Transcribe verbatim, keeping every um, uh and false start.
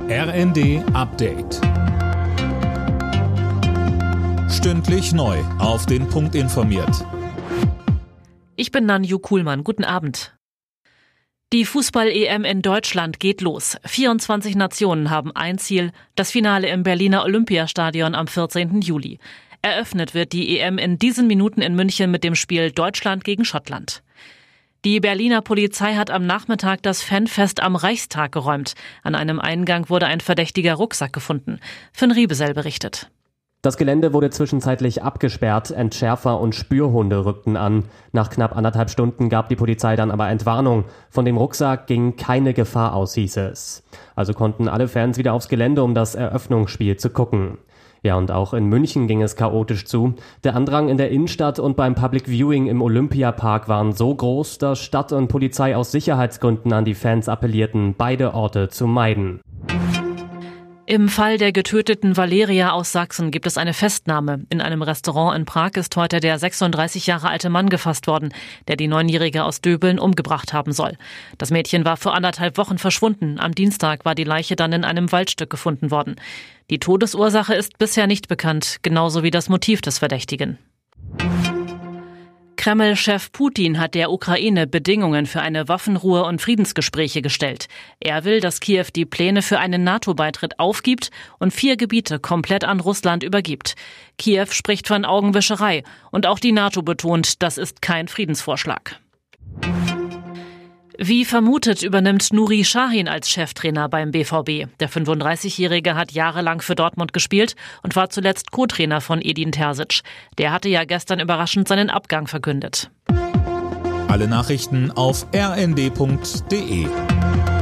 R N D Update. Stündlich neu auf den Punkt informiert. Ich bin Nanju Kuhlmann. Guten Abend. Die Fußball-E M in Deutschland geht los. vierundzwanzig Nationen haben ein Ziel, das Finale im Berliner Olympiastadion am vierzehnten Juli. Eröffnet wird die E M in diesen Minuten in München mit dem Spiel Deutschland gegen Schottland. Die Berliner Polizei hat am Nachmittag das Fanfest am Reichstag geräumt. An einem Eingang wurde ein verdächtiger Rucksack gefunden. Finn Riebesell berichtet. Das Gelände wurde zwischenzeitlich abgesperrt, Entschärfer und Spürhunde rückten an. Nach knapp anderthalb Stunden gab die Polizei dann aber Entwarnung. Von dem Rucksack ging keine Gefahr aus, hieß es. Also konnten alle Fans wieder aufs Gelände, um das Eröffnungsspiel zu gucken. Ja, und auch in München ging es chaotisch zu. Der Andrang in der Innenstadt und beim Public Viewing im Olympiapark waren so groß, dass Stadt und Polizei aus Sicherheitsgründen an die Fans appellierten, beide Orte zu meiden. Im Fall der getöteten Valeria aus Sachsen gibt es eine Festnahme. In einem Restaurant in Prag ist heute der sechsunddreißig Jahre alte Mann gefasst worden, der die Neunjährige aus Döbeln umgebracht haben soll. Das Mädchen war vor anderthalb Wochen verschwunden. Am Dienstag war die Leiche dann in einem Waldstück gefunden worden. Die Todesursache ist bisher nicht bekannt, genauso wie das Motiv des Verdächtigen. Kreml-Chef Putin hat der Ukraine Bedingungen für eine Waffenruhe und Friedensgespräche gestellt. Er will, dass Kiew die Pläne für einen NATO-Beitritt aufgibt und vier Gebiete komplett an Russland übergibt. Kiew spricht von Augenwischerei und auch die NATO betont, das ist kein Friedensvorschlag. Wie vermutet übernimmt Nuri Sahin als Cheftrainer beim B V B. Der fünfunddreißigjährige hat jahrelang für Dortmund gespielt und war zuletzt Co-Trainer von Edin Terzic. Der hatte ja gestern überraschend seinen Abgang verkündet. Alle Nachrichten auf r n d punkt d e.